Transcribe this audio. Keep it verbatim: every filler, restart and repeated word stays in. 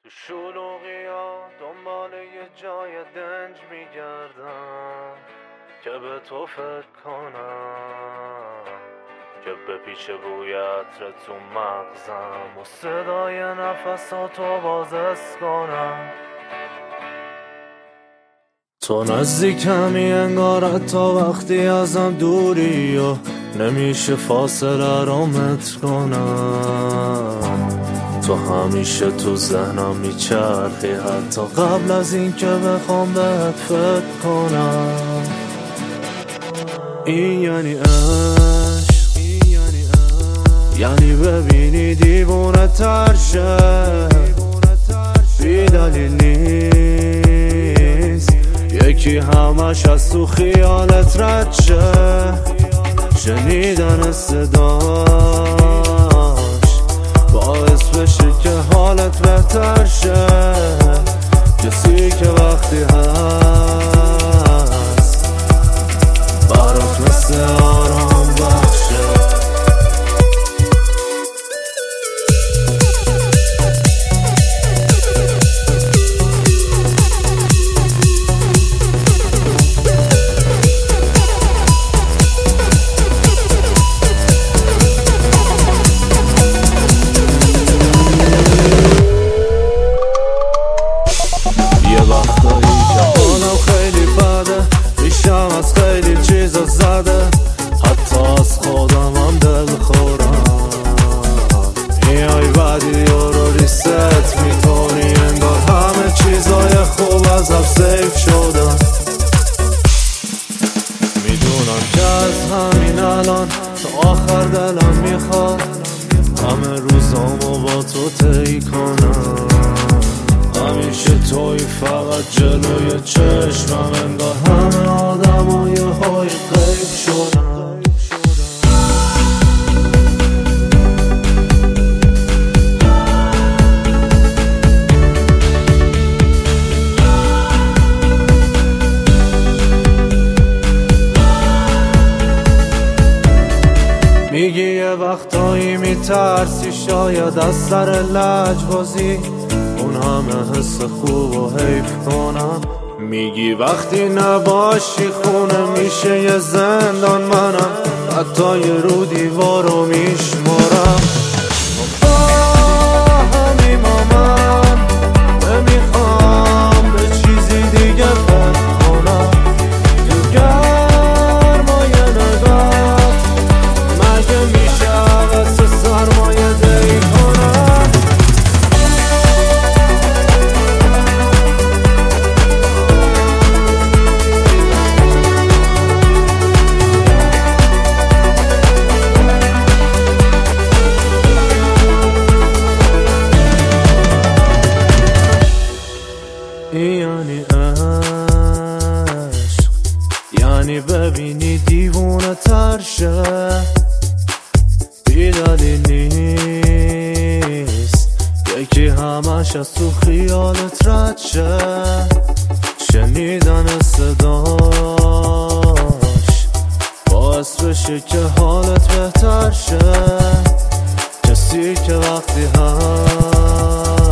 تو شلوغیا دنبال یه جای دنج میگردم که به تو فکر کنم، که به پیش بوی عطر تو مغزم و صدای نفساتو بازس کنم. تو نزدیکمی انگار تا وقتی ازم دوری و نمیشه فاصله رو متر کنم. تو همیشه تو ذهنم میچرخی حتی قبل از این که بخوام بهت فکر کنم. این یعنی عشق، یعنی ببینی دیوونه تر شه، بی دلیل نیست یکی همش از تو خیالت رد شه. شنیدن صداش باعث بشه که حالت بهتر شه، کسی که وقتی هست برات مثل آرام بخشه. زده حتی از خودم هم دل خورم، میای بعدی رو ریست میکنی انگار همه چیزای خوب ازم سیف شدن. میدونم که از همین الان تا آخر دلم میخواد همه روزامو با تو طی کنم. همیشه توی فقط جلوی چشمم انگار همه آدمای های غیب شدن. میگی یه وقتایی میترسی شاید از سر لجبازی اون همه حس خوب و حیف کنم. میگی وقتی نباشی خونه میشه یه زندان، منم حتی یه رو دیوارو میشمارم. با همین من نمیخوام به چیزی دیگه فکر کنم. تو گرمای نگاه مگه میشه واسه سرمایه دی کنم. یعنی عشق، یعنی ببینی دیوونه تر شه، بی دلیل نیست یکی همش از تو خیالت رد شه. شنیدن صداش باعث بشه که حالت بهتر شه، کسی که وقتی هست